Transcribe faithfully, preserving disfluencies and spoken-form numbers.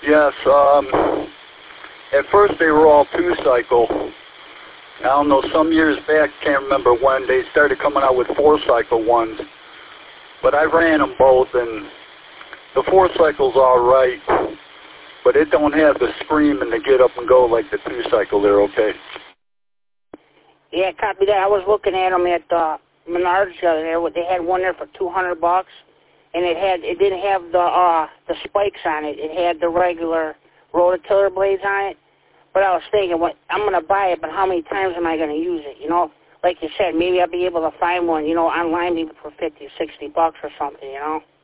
Yes. Um, at first they were all two-cycle. I don't know, some years back, can't remember when, they started coming out with four-cycle ones. But I ran them both, and the four-cycle's all right, but it don't have the scream and the get up and go like the two-cycle. They're okay. Yeah, copy that. I was looking at them at uh, Menards the other day. They had one there for two hundred bucks, and it had it didn't have the uh, the spikes on it. It had the regular rototiller blades on it. But I was thinking, what I'm going to buy it, but how many times am I going to use it? You know, like you said, maybe I'll be able to find one, you know, online maybe for fifty, sixty bucks or something, you know.